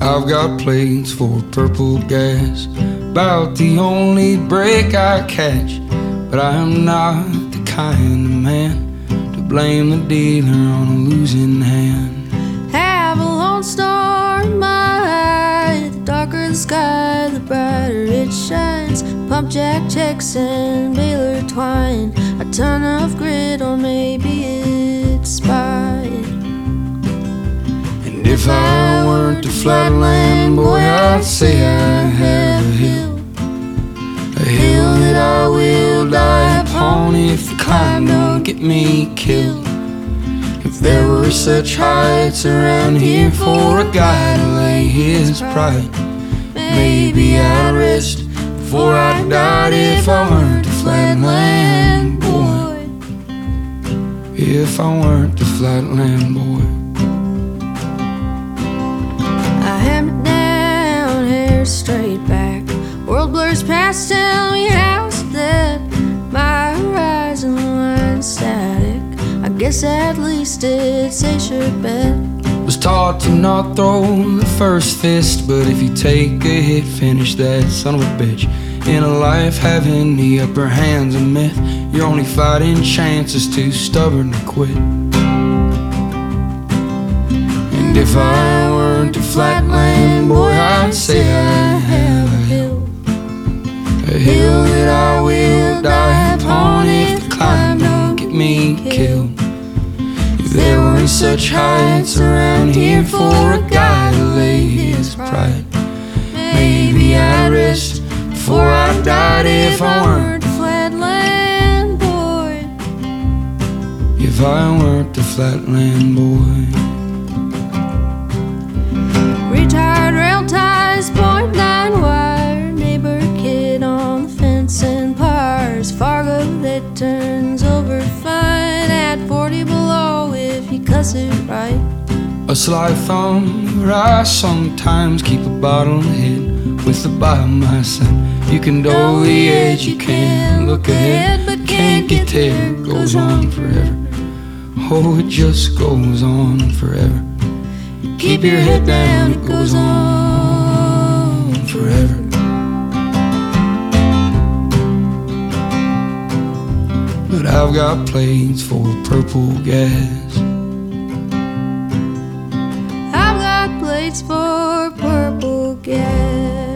I've got plates for purple gas, about the only break I catch. But I am not the kind of man to blame the dealer on a losing hand. Have a lone star in my eye, the darker the sky, the brighter it shines. Pump jack checks and baler twine, a ton of grit, or maybe it's spine. And if I weren't a flatland boy, I'd say I have a hill that I will die upon if the climb don't get me killed. If there were such heights around here for a guy to lay his pride, maybe I'd rest before I died if I weren't a flatland boy. If I weren't a flatland boy. I hammer down, hair straight back, world blurs past, tell me how's that? My horizon line static, I guess at least it's a sure bet. Was taught to not throw the first fist, but if you take a hit, finish that son of a bitch. In a life, having the upper hand's a myth. Your only fighting chance is too stubborn to quit. And if I weren't a flatland boy, I'd say I have a hill that I will die upon if the climb don't get me killed. If there weren't such heights around here for a guy to lay his pride, maybe I'd rest before I died if I weren't a flatland boy. If I weren't a flatland boy. Retired rail ties, .9 wire, neighbor kid on the fence and pars. Fargo that turns over fine at 40 below if you cuss it right. A sly thumb where I sometimes keep a bottle hid with the by my side. You can dull the edge, you can look ahead, but can't get there. It goes on forever. Oh, it just goes on forever. Keep your head down, it goes on forever. But I've got plates for purple gas. I've got plates for purple gas.